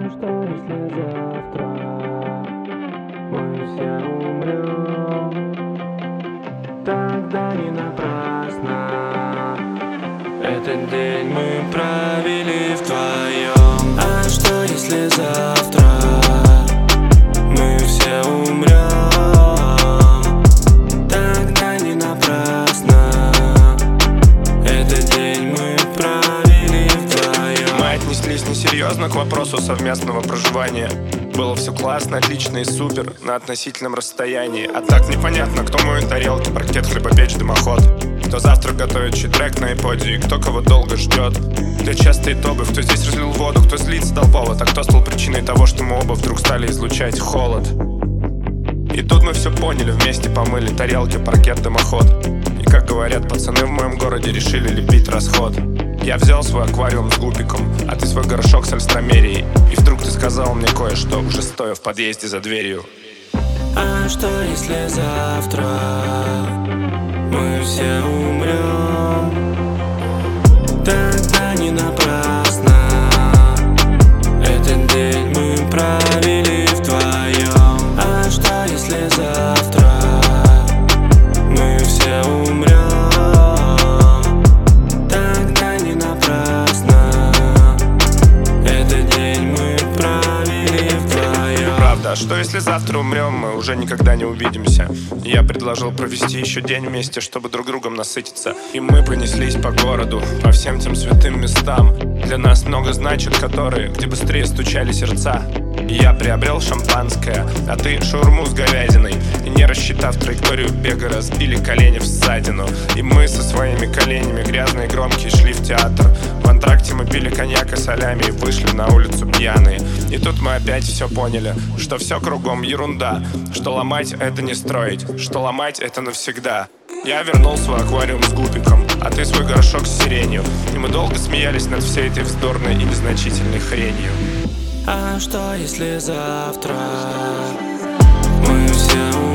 А что если завтра мы все умрем? Тогда не напрасно этот день мы провели вдвоем. А что если завтра мы все умрем? Тогда не напрасно этот день мы провели вдвоем. Мы отнеслись несерьезно к вопросу совместного проживания. Было все классно, отлично и супер на относительном расстоянии. А так непонятно, кто моет тарелки, паркет, хлебопечь, дымоход. Кто завтрак готовит, чей трек на айподе, и кто кого долго ждет. Кто частые тобы, кто здесь разлил воду, кто злится толпово, а кто стал причиной того, что мы оба вдруг стали излучать холод. И тут мы все поняли, вместе помыли тарелки, паркет, дымоход. И как говорят пацаны в моем городе, решили лепить расход. Я взял свой аквариум с гупиком, а ты свой горшок с альстромерией. И вдруг ты сказал мне кое-что, уже стоя в подъезде за дверью. А что если завтра мы все умрем? Тогда не напрасно этот день мы провели вдвоем. А что если завтра мы все умрем? Тогда не напрасно этот день мы провели вдвоем. Правда, а что если завтра умрем, мы уже никогда не увидимся? Я предложил провести еще день вместе, чтобы друг другом насытиться. И мы понеслись по городу, по всем тем святым местам. Для нас много значит, которые, где быстрее стучали сердца. И я приобрел шампанское, а ты шаурму с говядиной. И не рассчитав траекторию бега, разбили колени в ссадину. И мы со своими коленями грязные и громкие шли в театр. В антракте мы пили коньяк и солями и вышли на улицу пьяные. И тут мы опять все поняли, что все кругом ерунда, что ломать это не строить, что ломать это навсегда. Я вернул свой аквариум с гупиком, а ты свой горшок с сиренью. И мы долго смеялись над всей этой вздорной и незначительной хренью. А что если завтра мы все умрем?